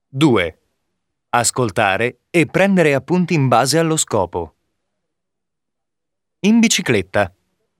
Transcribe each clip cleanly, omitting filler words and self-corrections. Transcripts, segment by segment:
2. Ascoltare e prendere appunti in base allo scopo. In bicicletta.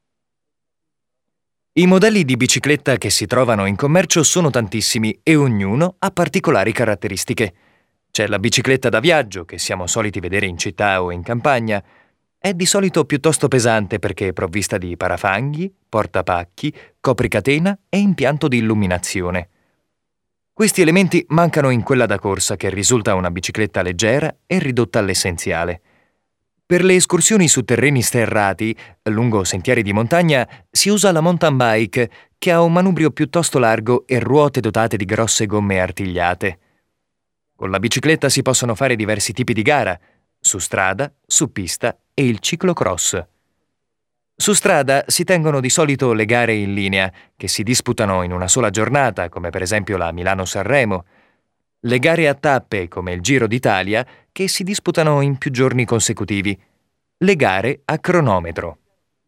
I modelli di bicicletta che si trovano in commercio sono tantissimi e ognuno ha particolari caratteristiche. C'è la bicicletta da viaggio, che siamo soliti vedere in città o in campagna. È di solito piuttosto pesante perché è provvista di parafanghi, portapacchi, copricatena e impianto di illuminazione. Questi elementi mancano in quella da corsa, che risulta una bicicletta leggera e ridotta all'essenziale. Per le escursioni su terreni sterrati, lungo sentieri di montagna, si usa la mountain bike, che ha un manubrio piuttosto largo e ruote dotate di grosse gomme artigliate. Con la bicicletta si possono fare diversi tipi di gara, su strada, su pista e il ciclocross. Su strada si tengono di solito le gare in linea, che si disputano in una sola giornata, come per esempio la Milano-Sanremo. Le gare a tappe, come il Giro d'Italia, che si disputano in più giorni consecutivi. Le gare a cronometro.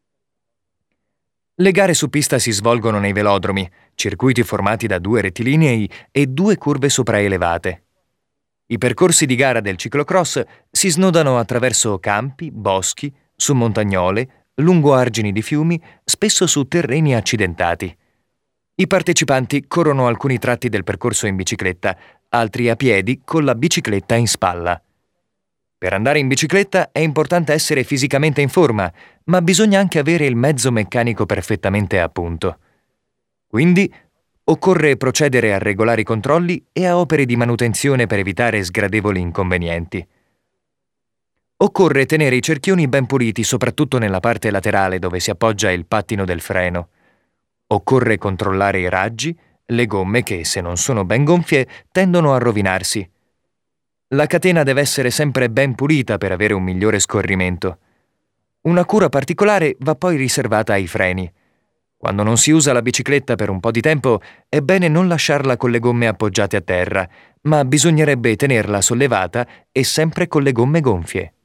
Le gare su pista si svolgono nei velodromi, circuiti formati da 2 rettilinei e 2 curve sopraelevate. I percorsi di gara del ciclocross si snodano attraverso campi, boschi, su montagnole, lungo argini di fiumi, spesso su terreni accidentati. I partecipanti corrono alcuni tratti del percorso in bicicletta, altri a piedi con la bicicletta in spalla. Per andare in bicicletta è importante essere fisicamente in forma, ma bisogna anche avere il mezzo meccanico perfettamente a punto. Quindi occorre procedere a regolari controlli e a opere di manutenzione per evitare sgradevoli inconvenienti. Occorre tenere i cerchioni ben puliti, soprattutto nella parte laterale dove si appoggia il pattino del freno. Occorre controllare i raggi, le gomme che, se non sono ben gonfie, tendono a rovinarsi. La catena deve essere sempre ben pulita per avere un migliore scorrimento. Una cura particolare va poi riservata ai freni. Quando non si usa la bicicletta per un po' di tempo, è bene non lasciarla con le gomme appoggiate a terra, ma bisognerebbe tenerla sollevata e sempre con le gomme gonfie.